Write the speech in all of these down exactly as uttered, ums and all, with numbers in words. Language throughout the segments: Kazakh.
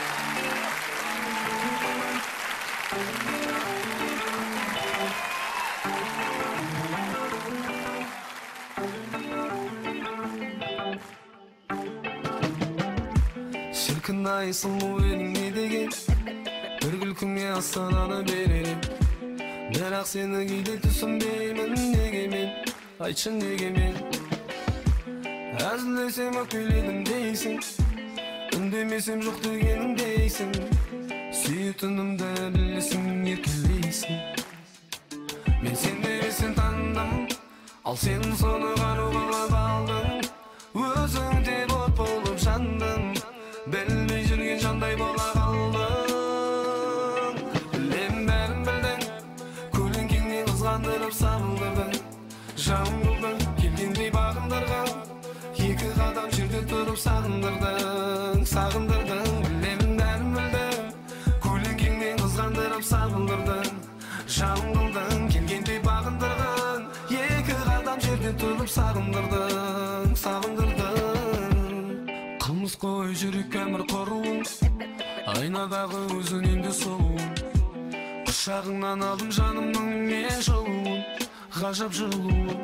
Şirkin ayısın bu benim ne degen bir gülküme asananı bererim Merak seni gide түсінбеймін неге мен айтшы неге мен әзілдесем өкпеледім дейсің үндемесем жоқ дегенің дейсің сүйетінімді білесің еркелейсің мен сендей сен таныдым ал сен соны қару қылып алдың өзің де от болып жандың білмей жүрген жандай бола қалдың білем бәрін білдің көлеңкеңнен қызғандырып сағындырдың жауын қылдың келгендей бағындырған екі қадам жерде тұрып сағындырдың сағындырдың білемін бәрін білдің көлеңкеңнен қызғандырып сағындырдың жауын қылдың келгендей бағындырған екі қадам жерде тұрып сағындырдың сағындырдың қылмыс қой жүрек әмір қоруың айнадағы өзіңнен де сұлуың құшағыңнан алдым жанымның мен жылуын ғажап жылуын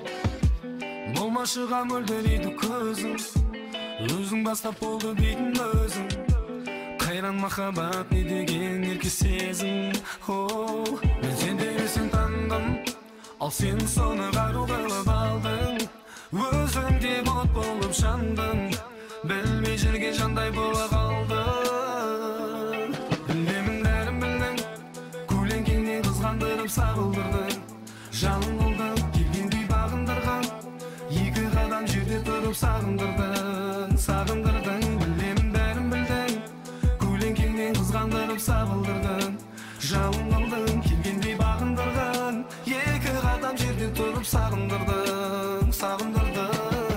болмашыға мөлдірейді көзің өзің бастап болды дейтін өзің қайран махаббат не деген ерке сезім оу мен сендей сен таныдым ал сен соны қару қылып алдың өзің де от болып жандың білмей жүрген жандай бола қалдың білемін бәрін білдің көлеңкеңнен қызғандырып сағылдырдың жалын қылдың келгендей бағындырған екі қадам жерде тұрып сағындырдың сағындырдың білемін бәрін білдің көлеңкеңнен қызғандырып сағылдырдың жалын қылдың келгендей бағындырған екі қадам жерде тұрып сағындырдың сағындырдың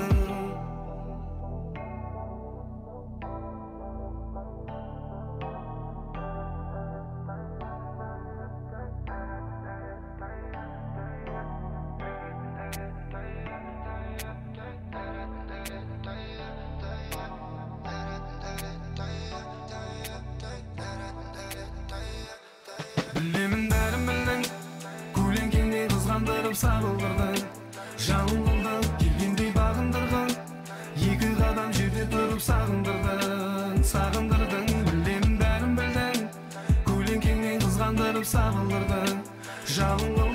білемін бәрін білдің көлеңкеңнен қызғандырып сағылдырдың жалын қылдың келгендей бағындырған екі қадам жерде тұрып сағындырдың сағындырдың білемін бәрін білдің көлеңкеңнен қызғандырып сағылдырдың жалын